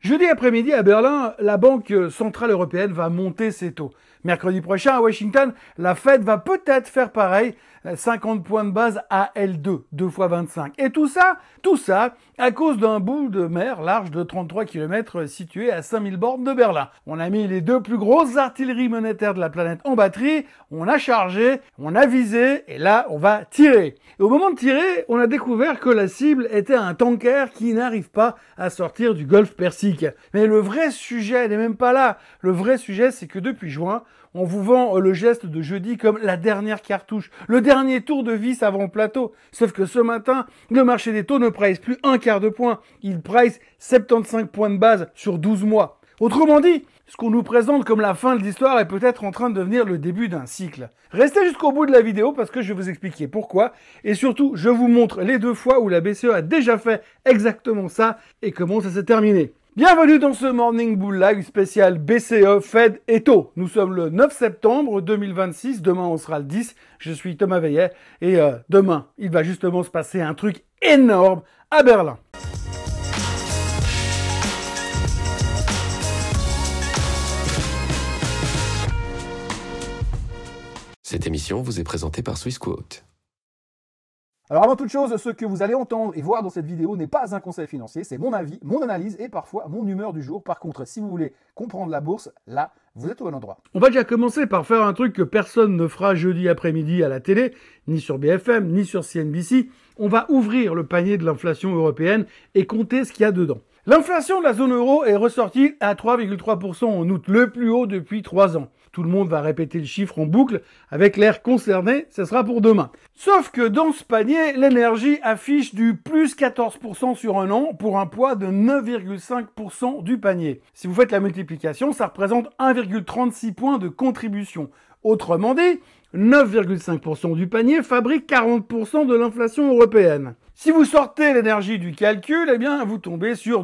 Jeudi après-midi à Berlin, la Banque centrale européenne va monter ses taux. Mercredi prochain à Washington, la Fed va peut-être faire pareil, 50 points de base à L2, 2 fois 25. Et tout ça à cause d'un bout de mer large de 33 km situé à 5000 bornes de Berlin. On a mis les deux plus grosses artilleries monétaires de la planète en batterie, on a chargé, on a visé, et là on va tirer. Et au moment de tirer, on a découvert que la cible était un tanker qui n'arrive pas à sortir du golfe Persique. Mais le vrai sujet n'est même pas là. Le vrai sujet, c'est que depuis juin, on vous vend le geste de jeudi comme la dernière cartouche, le dernier tour de vis avant le plateau. Sauf que ce matin, le marché des taux ne price plus un quart de point. Il price 75 points de base sur 12 mois. Autrement dit, ce qu'on nous présente comme la fin de l'histoire est peut-être en train de devenir le début d'un cycle. Restez jusqu'au bout de la vidéo parce que je vais vous expliquer pourquoi. Et surtout, je vous montre les deux fois où la BCE a déjà fait exactement ça et comment ça s'est terminé. Bienvenue dans ce Morning Bull Live spécial BCE, Fed et taux. Nous sommes le 9 septembre 2026, demain on sera le 10, je suis Thomas Veillet et demain il va justement se passer un truc énorme à Berlin. Cette émission vous est présentée par Swissquote. Alors avant toute chose, ce que vous allez entendre et voir dans cette vidéo n'est pas un conseil financier, c'est mon avis, mon analyse et parfois mon humeur du jour. Par contre, si vous voulez comprendre la bourse, là, vous êtes au bon endroit. On va déjà commencer par faire un truc que personne ne fera jeudi après-midi à la télé, ni sur BFM, ni sur CNBC. On va ouvrir le panier de l'inflation européenne et compter ce qu'il y a dedans. L'inflation de la zone euro est ressortie à 3,3% en août, le plus haut depuis 3 ans. Tout le monde va répéter le chiffre en boucle avec l'air concerné, ce sera pour demain. Sauf que dans ce panier, l'énergie affiche du plus 14% sur un an pour un poids de 9,5% du panier. Si vous faites la multiplication, ça représente 1,36 points de contribution. Autrement dit, 9,5% du panier fabrique 40% de l'inflation européenne. Si vous sortez l'énergie du calcul, eh bien, vous tombez sur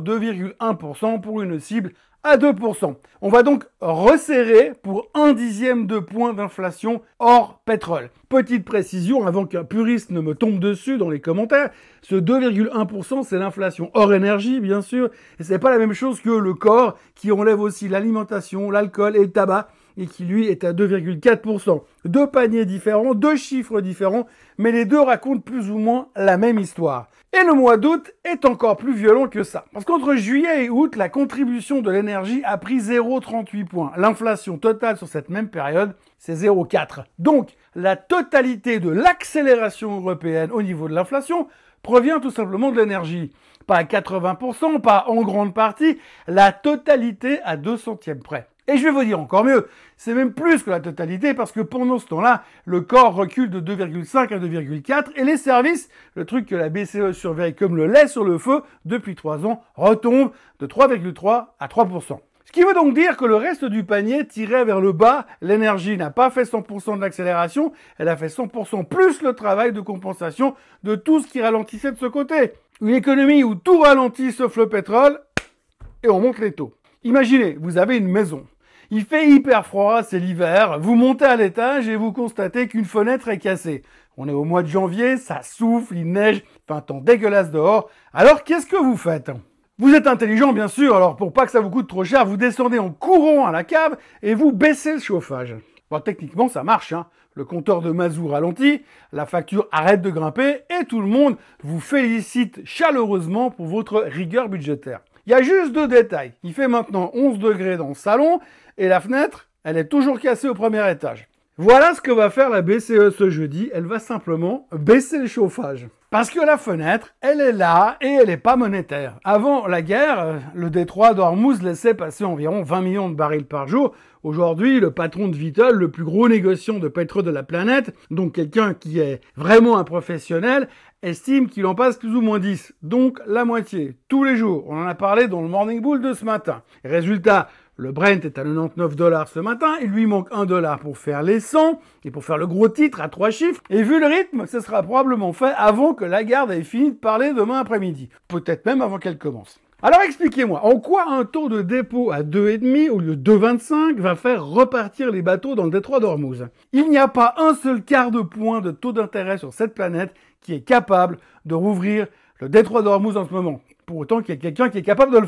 2,1% pour une cible à 2%. On va donc resserrer pour 1/10 de point d'inflation hors pétrole. Petite précision avant qu'un puriste ne me tombe dessus dans les commentaires, ce 2,1% c'est l'inflation hors énergie bien sûr, et c'est pas la même chose que le corps qui enlève aussi l'alimentation, l'alcool et le tabac, et qui lui est à 2,4%. Deux paniers différents, deux chiffres différents, mais les deux racontent plus ou moins la même histoire. Et le mois d'août est encore plus violent que ça. Parce qu'entre juillet et août, la contribution de l'énergie a pris 0,38 points. L'inflation totale sur cette même période, c'est 0,4. Donc, la totalité de l'accélération européenne au niveau de l'inflation provient tout simplement de l'énergie. Pas à 80%, pas en grande partie, la totalité à 2 centièmes près. Et je vais vous dire encore mieux, c'est même plus que la totalité parce que pendant ce temps-là, le corps recule de 2,5 à 2,4 et les services, le truc que la BCE surveille comme le lait sur le feu depuis 3 ans, retombent de 3,3 à 3%. Ce qui veut donc dire que le reste du panier tirait vers le bas, l'énergie n'a pas fait 100% de l'accélération, elle a fait 100% plus le travail de compensation de tout ce qui ralentissait de ce côté. Une économie où tout ralentit sauf le pétrole, et on monte les taux. Imaginez, vous avez une maison. Il fait hyper froid, c'est l'hiver, vous montez à l'étage et vous constatez qu'une fenêtre est cassée. On est au mois de janvier, ça souffle, il neige, fait un temps dégueulasse dehors. Alors qu'est-ce que vous faites ? Vous êtes intelligent bien sûr, alors pour pas que ça vous coûte trop cher, vous descendez en courant à la cave et vous baissez le chauffage. Bon, techniquement ça marche, hein. Le compteur de mazout ralentit, la facture arrête de grimper et tout le monde vous félicite chaleureusement pour votre rigueur budgétaire. Il y a juste 2 détails. Il fait maintenant 11 degrés dans le salon et la fenêtre, elle est toujours cassée au premier étage. Voilà ce que va faire la BCE ce jeudi. Elle va simplement baisser le chauffage. Parce que la fenêtre, elle est là et elle n'est pas monétaire. Avant la guerre, le détroit d'Ormuz laissait passer environ 20 millions de barils par jour. Aujourd'hui, le patron de Vitol, le plus gros négociant de pétrole de la planète, donc quelqu'un qui est vraiment un professionnel, estime qu'il en passe plus ou moins 10. Donc la moitié, tous les jours. On en a parlé dans le Morning Bull de ce matin. Résultat, le Brent est à 99 $ ce matin, il lui manque $1 pour faire les 100 et pour faire le gros titre à 3 chiffres. Et vu le rythme, ce sera probablement fait avant que Lagarde ait fini de parler demain après-midi. Peut-être même avant qu'elle commence. Alors expliquez-moi, en quoi un taux de dépôt à 2,5 au lieu de 2,25 va faire repartir les bateaux dans le détroit d'Ormuz? Il n'y a pas un seul quart de point de taux d'intérêt sur cette planète qui est capable de rouvrir le détroit d'Ormuz en ce moment. Pour autant qu'il y ait quelqu'un qui est capable de le faire.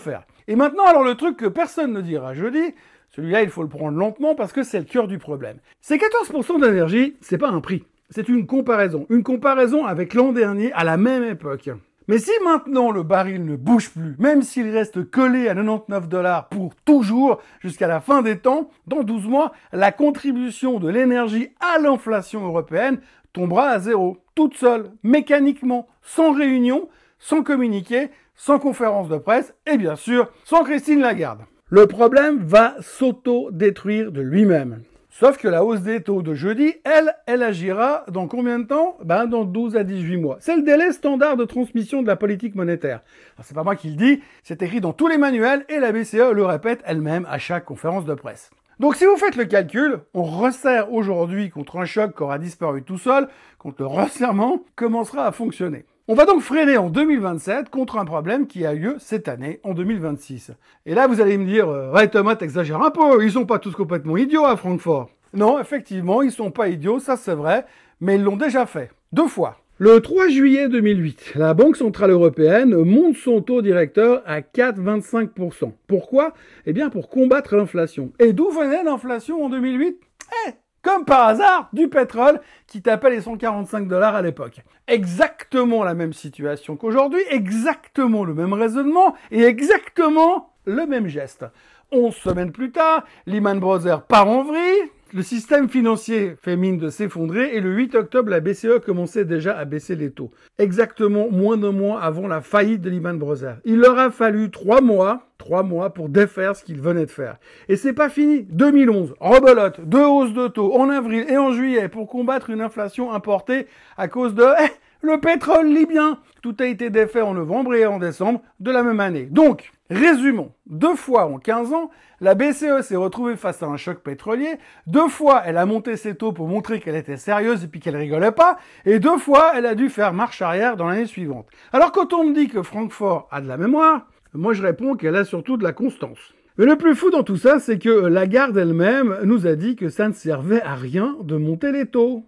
Et maintenant, alors le truc que personne ne dira jeudi, celui-là il faut le prendre lentement parce que c'est le cœur du problème. Ces 14% d'énergie, c'est pas un prix, c'est une comparaison avec l'an dernier à la même époque. Mais si maintenant le baril ne bouge plus, même s'il reste collé à 99 $ pour toujours jusqu'à la fin des temps, dans 12 mois, la contribution de l'énergie à l'inflation européenne tombera à zéro, toute seule, mécaniquement, sans réunion, sans communiqué, sans conférence de presse et bien sûr sans Christine Lagarde. Le problème va s'auto-détruire de lui-même. Sauf que la hausse des taux de jeudi, elle agira dans combien de temps ? Dans 12 à 18 mois. C'est le délai standard de transmission de la politique monétaire. Alors, c'est pas moi qui le dis, c'est écrit dans tous les manuels et la BCE le répète elle-même à chaque conférence de presse. Donc si vous faites le calcul, on resserre aujourd'hui contre un choc qui aura disparu tout seul, quand le resserrement commencera à fonctionner. On va donc freiner en 2027 contre un problème qui a lieu cette année, en 2026. Et là, vous allez me dire, ouais Thomas, t'exagères un peu, ils sont pas tous complètement idiots à Francfort. Non, effectivement, ils sont pas idiots, ça c'est vrai, mais ils l'ont déjà fait, 2 fois. Le 3 juillet 2008, la Banque Centrale Européenne monte son taux directeur à 4,25%. Pourquoi ? Eh bien, pour combattre l'inflation. Et d'où venait l'inflation en 2008 ? Comme par hasard, du pétrole qui tapait les 145 $ à l'époque. Exactement la même situation qu'aujourd'hui, exactement le même raisonnement et exactement le même geste. 11 semaines plus tard, Lehman Brothers part en vrille, le système financier fait mine de s'effondrer et le 8 octobre, la BCE commençait déjà à baisser les taux. Exactement moins d'un mois avant la faillite de Lehman Brothers. Il leur a fallu 3 mois pour défaire ce qu'ils venaient de faire. Et c'est pas fini. 2011, rebelote, 2 hausses de taux en avril et en juillet pour combattre une inflation importée à cause de le pétrole libyen. Tout a été défait en novembre et en décembre de la même année. Donc, résumons. 2 fois en 15 ans, la BCE s'est retrouvée face à un choc pétrolier. 2 fois, elle a monté ses taux pour montrer qu'elle était sérieuse et puis qu'elle rigolait pas. Et 2 fois, elle a dû faire marche arrière dans l'année suivante. Alors quand on me dit que Francfort a de la mémoire, moi je réponds qu'elle a surtout de la constance. Mais le plus fou dans tout ça, c'est que Lagarde elle-même nous a dit que ça ne servait à rien de monter les taux.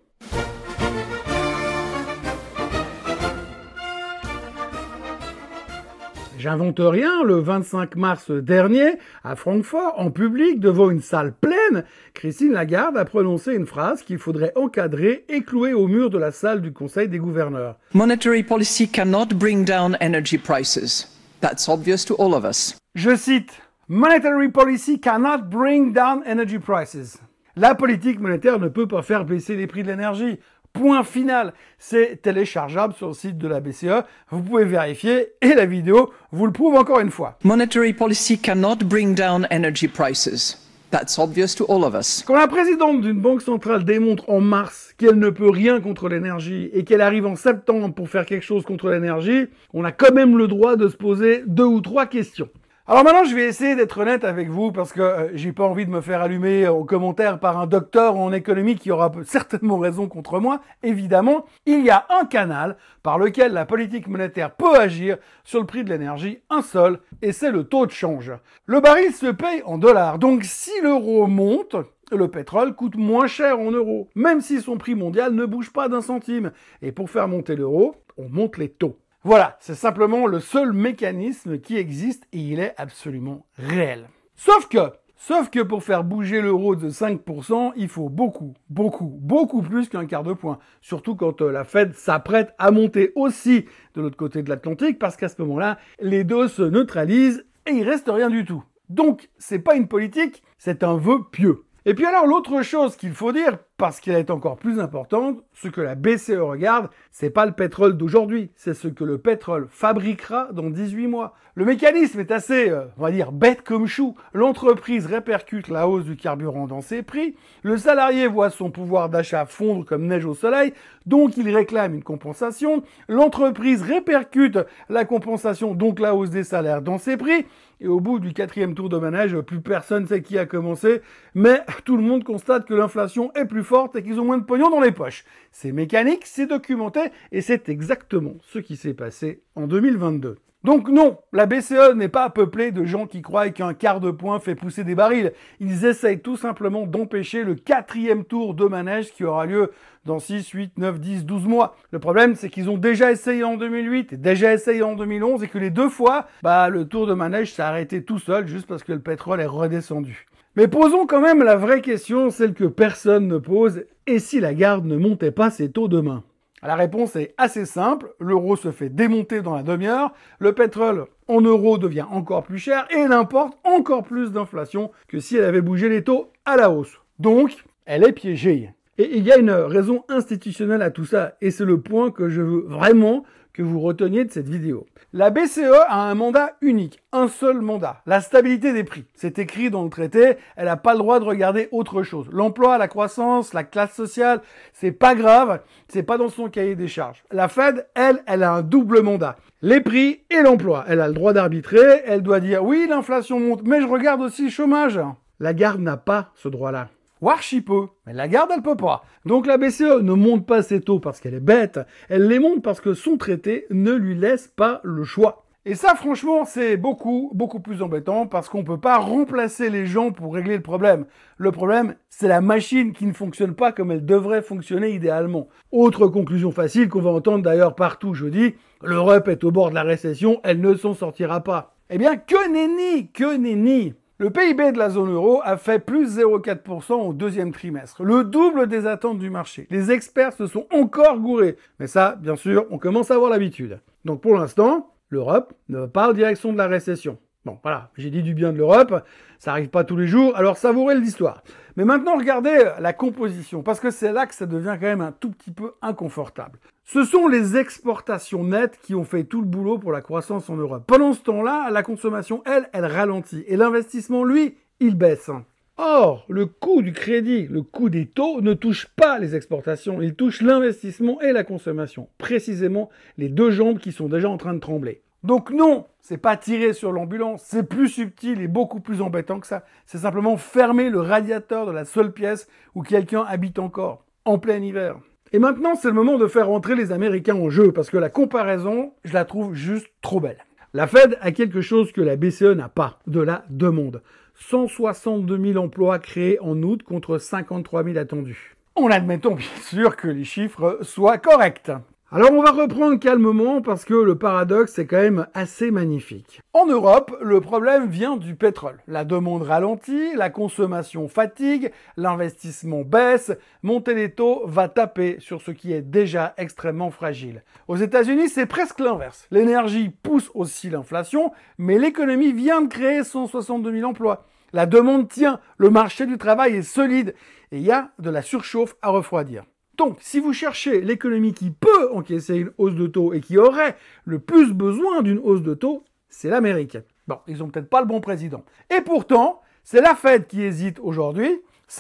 J'invente rien, le 25 mars dernier, à Francfort, en public, devant une salle pleine, Christine Lagarde a prononcé une phrase qu'il faudrait encadrer et clouer au mur de la salle du Conseil des gouverneurs. Monetary policy cannot bring down energy prices. That's obvious to all of us. Je cite, Monetary policy cannot bring down energy prices. La politique monétaire ne peut pas faire baisser les prix de l'énergie. Point final. C'est téléchargeable sur le site de la BCE. Vous pouvez vérifier et la vidéo vous le prouve encore une fois. Monetary policy cannot bring down energy prices. That's obvious to all of us. Quand la présidente d'une banque centrale démontre en mars qu'elle ne peut rien contre l'énergie et qu'elle arrive en septembre pour faire quelque chose contre l'énergie, on a quand même le droit de se poser 2 ou 3 questions. Alors maintenant, je vais essayer d'être honnête avec vous parce que j'ai pas envie de me faire allumer en commentaire par un docteur en économie qui aura certainement raison contre moi. Évidemment, il y a un canal par lequel la politique monétaire peut agir sur le prix de l'énergie, un seul, et c'est le taux de change. Le baril se paye en dollars, donc si l'euro monte, le pétrole coûte moins cher en euros, même si son prix mondial ne bouge pas d'un centime. Et pour faire monter l'euro, on monte les taux. Voilà, c'est simplement le seul mécanisme qui existe et il est absolument réel. Sauf que pour faire bouger l'euro de 5%, il faut beaucoup plus qu'un quart de point. Surtout quand la Fed s'apprête à monter aussi de l'autre côté de l'Atlantique, parce qu'à ce moment-là, les deux se neutralisent et il reste rien du tout. Donc, c'est pas une politique, c'est un vœu pieux. Et puis alors, l'autre chose qu'il faut dire, parce qu'elle est encore plus importante, ce que la BCE regarde, c'est pas le pétrole d'aujourd'hui, c'est ce que le pétrole fabriquera dans 18 mois. Le mécanisme est assez, on va dire, bête comme chou. L'entreprise répercute la hausse du carburant dans ses prix, le salarié voit son pouvoir d'achat fondre comme neige au soleil, donc il réclame une compensation, l'entreprise répercute la compensation, donc la hausse des salaires dans ses prix, et au bout du 4e tour de manège, plus personne sait qui a commencé, mais tout le monde constate que l'inflation est plus forte et qu'ils ont moins de pognon dans les poches. C'est mécanique, c'est documenté, et c'est exactement ce qui s'est passé en 2022. Donc non, la BCE n'est pas peuplée de gens qui croient qu'un quart de point fait pousser des barils. Ils essayent tout simplement d'empêcher le 4e tour de manège qui aura lieu dans 6, 8, 9, 10, 12 mois. Le problème, c'est qu'ils ont déjà essayé en 2008 et déjà essayé en 2011 et que les deux fois, le tour de manège s'est arrêté tout seul juste parce que le pétrole est redescendu. Mais posons quand même la vraie question, celle que personne ne pose, et si Lagarde ne montait pas ses taux demain ? La réponse est assez simple, l'euro se fait démonter dans la demi-heure, le pétrole en euros devient encore plus cher et il importe encore plus d'inflation que si elle avait bougé les taux à la hausse. Donc, elle est piégée. Et il y a une raison institutionnelle à tout ça, et c'est le point que je veux vraiment que vous reteniez de cette vidéo. La BCE a un mandat unique, un seul mandat, la stabilité des prix. C'est écrit dans le traité, elle n'a pas le droit de regarder autre chose. L'emploi, la croissance, la classe sociale, c'est pas grave, c'est pas dans son cahier des charges. La Fed, elle a un double mandat. Les prix et l'emploi. Elle a le droit d'arbitrer, elle doit dire oui, l'inflation monte, mais je regarde aussi le chômage. Lagarde n'a pas ce droit-là. Archi peu, mais Lagarde, elle peut pas. Donc la BCE ne monte pas ses taux parce qu'elle est bête, elle les monte parce que son traité ne lui laisse pas le choix. Et ça, franchement, c'est beaucoup plus embêtant parce qu'on peut pas remplacer les gens pour régler le problème. Le problème, c'est la machine qui ne fonctionne pas comme elle devrait fonctionner idéalement. Autre conclusion facile qu'on va entendre d'ailleurs partout jeudi, l'Europe est au bord de la récession, elle ne s'en sortira pas. Eh bien, que nenni. Le PIB de la zone euro a fait plus 0,4% au deuxième trimestre, le double des attentes du marché. Les experts se sont encore gourés. Mais ça, bien sûr, on commence à avoir l'habitude. Donc pour l'instant, l'Europe ne va pas en direction de la récession. Bon, voilà, j'ai dit du bien de l'Europe, ça arrive pas tous les jours, alors savourez l'histoire. Mais maintenant, regardez la composition, parce que c'est là que ça devient quand même un tout petit peu inconfortable. Ce sont les exportations nettes qui ont fait tout le boulot pour la croissance en Europe. Pendant ce temps-là, la consommation, elle ralentit. Et l'investissement, lui, il baisse. Or, le coût du crédit, le coût des taux ne touche pas les exportations, il touche l'investissement et la consommation. Précisément les deux jambes qui sont déjà en train de trembler. Donc non, c'est pas tirer sur l'ambulance, c'est plus subtil et beaucoup plus embêtant que ça. C'est simplement fermer le radiateur de la seule pièce où quelqu'un habite encore, en plein hiver. Et maintenant, c'est le moment de faire entrer les Américains en jeu, parce que la comparaison, je la trouve juste trop belle. La Fed a quelque chose que la BCE n'a pas, de la demande. 162 000 emplois créés en août contre 53 000 attendus. En admettant bien sûr que les chiffres soient corrects. Alors on va reprendre calmement parce que le paradoxe est quand même assez magnifique. En Europe, le problème vient du pétrole. La demande ralentit, la consommation fatigue, l'investissement baisse, monter les taux va taper sur ce qui est déjà extrêmement fragile. Aux États-Unis, c'est presque l'inverse. L'énergie pousse aussi l'inflation, mais l'économie vient de créer 162 000 emplois. La demande tient, le marché du travail est solide et il y a de la surchauffe à refroidir. Donc, si vous cherchez l'économie qui peut encaisser une hausse de taux et qui aurait le plus besoin d'une hausse de taux, c'est l'Amérique. Bon, ils ont peut-être pas le bon président. Et pourtant, c'est la Fed qui hésite aujourd'hui,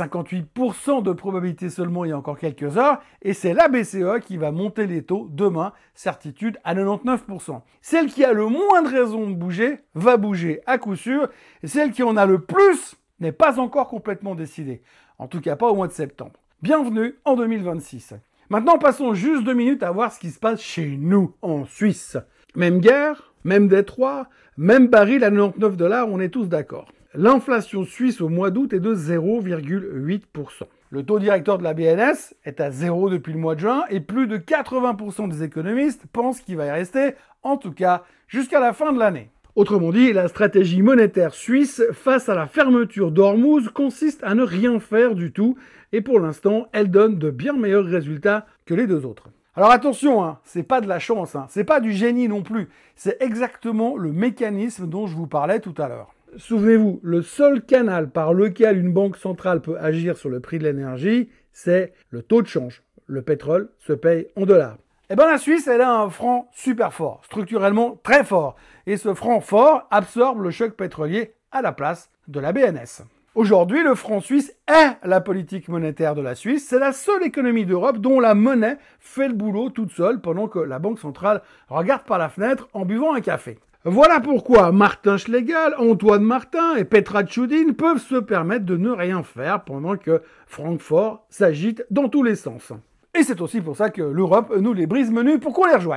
58% de probabilité seulement il y a encore quelques heures, et c'est la BCE qui va monter les taux demain, certitude à 99%. Celle qui a le moins de raison de bouger, va bouger à coup sûr, et celle qui en a le plus n'est pas encore complètement décidée. En tout cas pas au mois de septembre. Bienvenue en 2026. Maintenant, passons juste 2 minutes à voir ce qui se passe chez nous, en Suisse. Même guerre, même Détroit, même baril à 99 $, on est tous d'accord. L'inflation suisse au mois d'août est de 0,8%. Le taux directeur de la BNS est à 0 depuis le mois de juin et plus de 80% des économistes pensent qu'il va y rester, en tout cas, jusqu'à la fin de l'année. Autrement dit, la stratégie monétaire suisse face à la fermeture d'Ormuz consiste à ne rien faire du tout et pour l'instant, elle donne de bien meilleurs résultats que les deux autres. Alors attention, c'est pas de la chance, c'est pas du génie non plus, c'est exactement le mécanisme dont je vous parlais tout à l'heure. Souvenez-vous, le seul canal par lequel une banque centrale peut agir sur le prix de l'énergie, c'est le taux de change. Le pétrole se paye en dollars. Eh bien la Suisse, elle a un franc super fort, structurellement très fort. Et ce franc fort absorbe le choc pétrolier à la place de la BNS. Aujourd'hui, le franc suisse est la politique monétaire de la Suisse. C'est la seule économie d'Europe dont la monnaie fait le boulot toute seule pendant que la Banque centrale regarde par la fenêtre en buvant un café. Voilà pourquoi Martin Schlegel, Antoine Martin et Petra Tchoudine peuvent se permettre de ne rien faire pendant que Francfort s'agite dans tous les sens. Et c'est aussi pour ça que l'Europe nous les brise menus pour qu'on les rejoigne.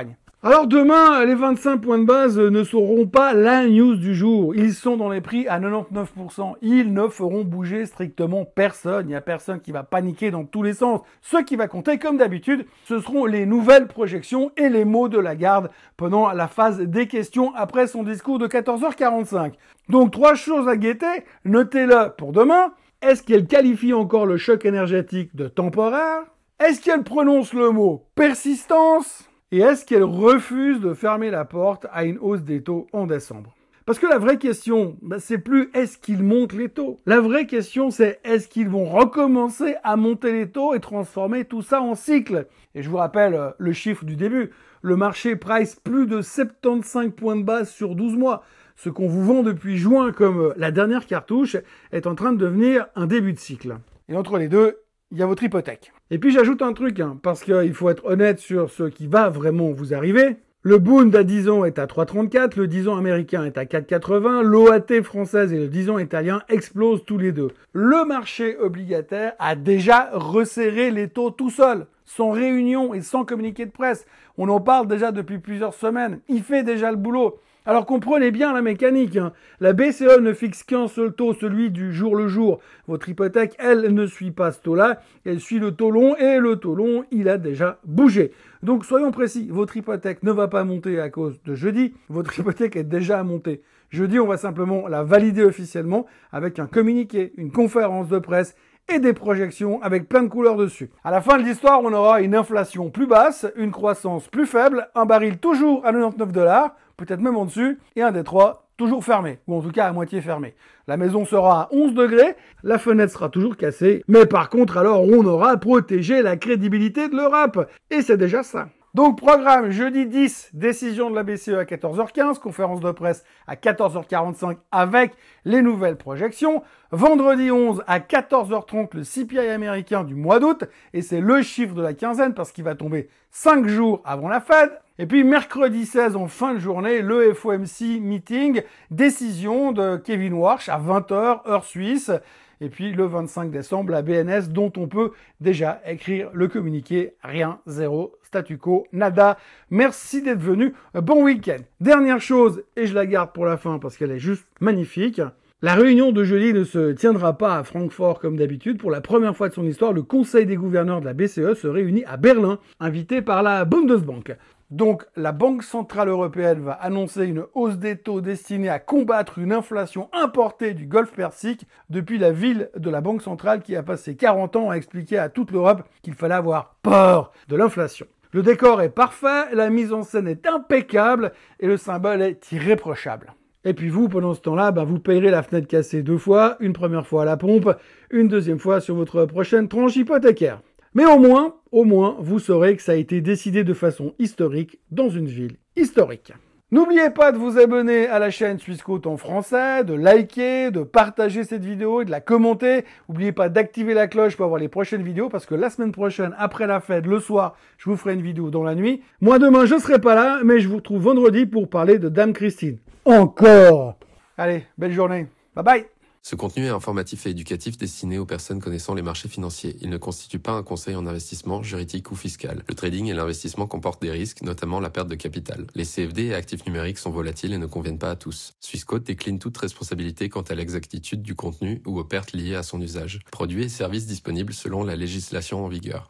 Alors demain, les 25 points de base ne seront pas la news du jour. Ils sont dans les prix à 99%. Ils ne feront bouger strictement personne. Il n'y a personne qui va paniquer dans tous les sens. Ce qui va compter, comme d'habitude, ce seront les nouvelles projections et les mots de Lagarde pendant la phase des questions après son discours de 14h45. Donc 3 choses à guetter. Notez-le pour demain. Est-ce qu'elle qualifie encore le choc énergétique de temporaire? Est-ce qu'elle prononce le mot persistance? Et est-ce qu'elle refuse de fermer la porte à une hausse des taux en décembre? Parce que la vraie question, c'est plus est-ce qu'ils montent les taux? La vraie question, c'est est-ce qu'ils vont recommencer à monter les taux et transformer tout ça en cycle? Et je vous rappelle le chiffre du début. Le marché price plus de 75 points de base sur 12 mois. Ce qu'on vous vend depuis juin comme la dernière cartouche est en train de devenir un début de cycle. Et entre les deux, il y a votre hypothèque. Et puis j'ajoute un truc, parce qu'il faut être honnête sur ce qui va vraiment vous arriver. Le Bund à 10 ans est à 3,34, le 10 ans américain est à 4,80, l'OAT française et le 10 ans italien explosent tous les deux. Le marché obligataire a déjà resserré les taux tout seul, sans réunion et sans communiqué de presse. On en parle déjà depuis plusieurs semaines. Il fait déjà le boulot. Alors comprenez bien la mécanique. La BCE ne fixe qu'un seul taux, celui du jour le jour. Votre hypothèque, elle, ne suit pas ce taux-là. Elle suit le taux long et le taux long, il a déjà bougé. Donc soyons précis, votre hypothèque ne va pas monter à cause de jeudi. Votre hypothèque est déjà montée. Jeudi, on va simplement la valider officiellement avec un communiqué, une conférence de presse et des projections avec plein de couleurs dessus. À la fin de l'histoire, on aura une inflation plus basse, une croissance plus faible, un baril toujours à 99 $, peut-être même en dessus, et un Détroit toujours fermé, ou en tout cas à moitié fermé. La maison sera à 11 degrés, la fenêtre sera toujours cassée, mais par contre alors on aura protégé la crédibilité de l'Europe, et c'est déjà ça. Donc programme jeudi 10, décision de la BCE à 14h15, conférence de presse à 14h45 avec les nouvelles projections. Vendredi 11 à 14h30, le CPI américain du mois d'août, et c'est le chiffre de la quinzaine parce qu'il va tomber 5 jours avant la Fed. Et puis mercredi 16 en fin de journée, le FOMC meeting, décision de Kevin Warsh à 20h, heure suisse. Et puis le 25 décembre, la BNS dont on peut déjà écrire le communiqué. Rien, zéro, statu quo, nada. Merci d'être venu. Bon week-end. Dernière chose, et je la garde pour la fin parce qu'elle est juste magnifique. La réunion de jeudi ne se tiendra pas à Francfort comme d'habitude. Pour la première fois de son histoire, le Conseil des gouverneurs de la BCE se réunit à Berlin, invité par la Bundesbank. Donc, la Banque Centrale Européenne va annoncer une hausse des taux destinée à combattre une inflation importée du Golfe Persique depuis la ville de la Banque Centrale qui a passé 40 ans à expliquer à toute l'Europe qu'il fallait avoir peur de l'inflation. Le décor est parfait, la mise en scène est impeccable et le symbole est irréprochable. Et puis vous, pendant ce temps-là, vous payerez la fenêtre cassée 2 fois, une première fois à la pompe, une deuxième fois sur votre prochaine tranche hypothécaire. Mais au moins, vous saurez que ça a été décidé de façon historique dans une ville historique. N'oubliez pas de vous abonner à la chaîne Swissquote en français, de liker, de partager cette vidéo et de la commenter. N'oubliez pas d'activer la cloche pour avoir les prochaines vidéos parce que la semaine prochaine, après la fête, le soir, je vous ferai une vidéo dans la nuit. Moi, demain, je serai pas là, mais je vous retrouve vendredi pour parler de Dame Christine. Encore! Allez, belle journée. Bye bye! Ce contenu est informatif et éducatif destiné aux personnes connaissant les marchés financiers. Il ne constitue pas un conseil en investissement, juridique ou fiscal. Le trading et l'investissement comportent des risques, notamment la perte de capital. Les CFD et actifs numériques sont volatiles et ne conviennent pas à tous. Swissquote décline toute responsabilité quant à l'exactitude du contenu ou aux pertes liées à son usage. Produits et services disponibles selon la législation en vigueur.